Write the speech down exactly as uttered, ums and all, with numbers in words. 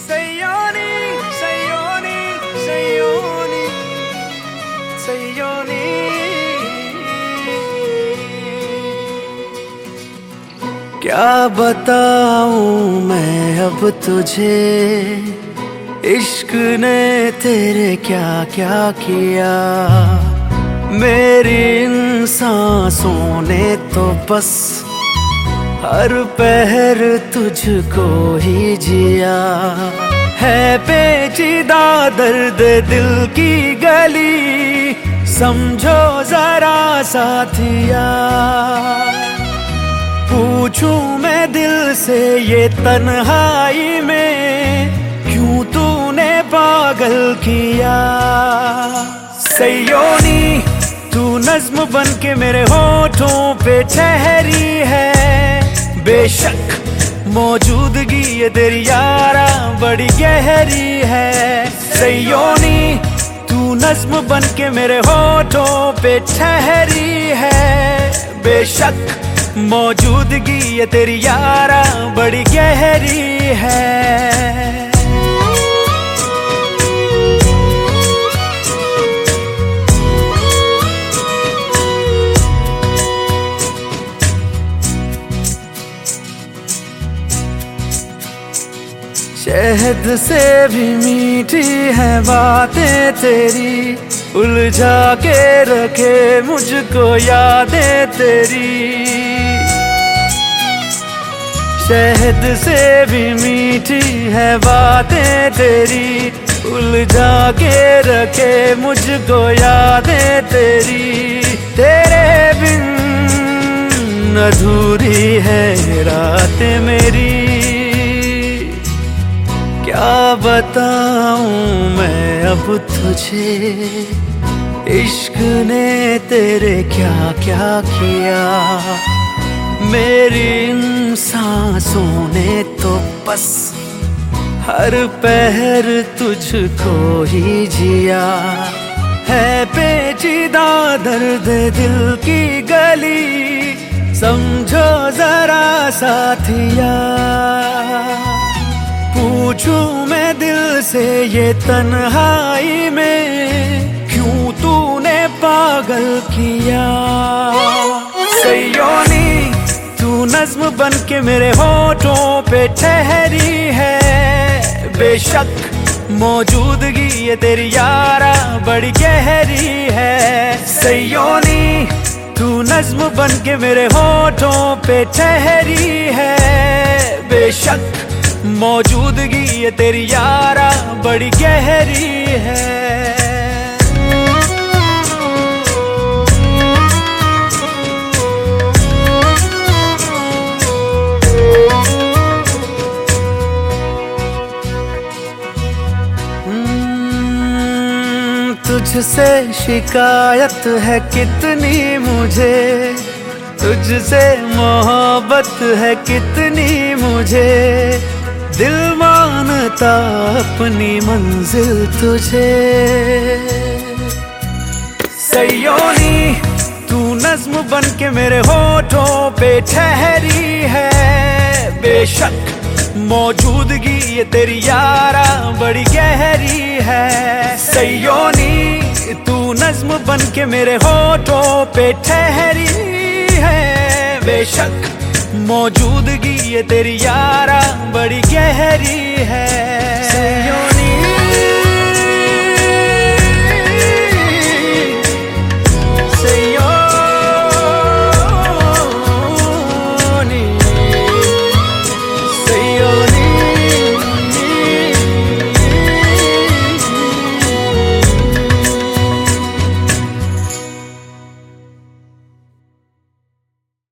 Sayoni, Sayoni, Sayoni, Sayoni। क्या बताऊं मैं अब तुझे, इश्क ने तेरे क्या क्या किया। मेरी इन सांसों ने तो बस हर पहर तुझको ही जिया। है पेचीदा दर्द दिल की गली, समझो जरा साथिया। पूछूं मैं दिल से ये तन्हाई में, क्यों तूने पागल किया। सयोनी तू नज्म बन के मेरे होठों पे ठहरी है। बेशक मौजूदगी ये तेरी यारा बड़ी गहरी है। सयोनी तू नज्म बन के मेरे होठों पे ठहरी है। बेशक मौजूदगी ये तेरी यारा बड़ी गहरी है। शहद से भी मीठी है बातें तेरी, उलझा के रखे मुझको यादें तेरी। शहद से भी मीठी है बातें तेरी, उलझा के रखे मुझको यादें तेरी। तेरे बिन अधूरी है रात मेरी, क्या बताऊं मैं अब तुझे। इश्क ने तेरे क्या क्या किया। मेरी इन सांसों ने तो बस हर पहर तुझको ही जिया। है पेचीदा दर्द दिल की गली, समझो जरा साथिया। पूछूं मैं दिल से ये तन्हाई में, क्यों तूने पागल किया। सयोनी तू नज्म बन के मेरे होठों पे ठहरी है। बेशक मौजूदगी ये तेरी यारा बड़ी गहरी है। सयोनी तू नज्म बन के मेरे होठों पे ठहरी है। बेशक मौजूदगी ये तेरी यारा बड़ी गहरी है। तुझसे शिकायत है कितनी मुझे, तुझसे मोहब्बत है कितनी मुझे। दिल मानता अपनी मंजिल तुझे। सयोनी तू नज्म बन के मेरे होठों पे ठहरी है। बेशक मौजूदगी ये तेरी यारा बड़ी गहरी है। सयोनी तू नज्म बन के मेरे होठों पे ठहरी है। बेशक मौजूदगी ये तेरी यारा बड़ी गहरी है।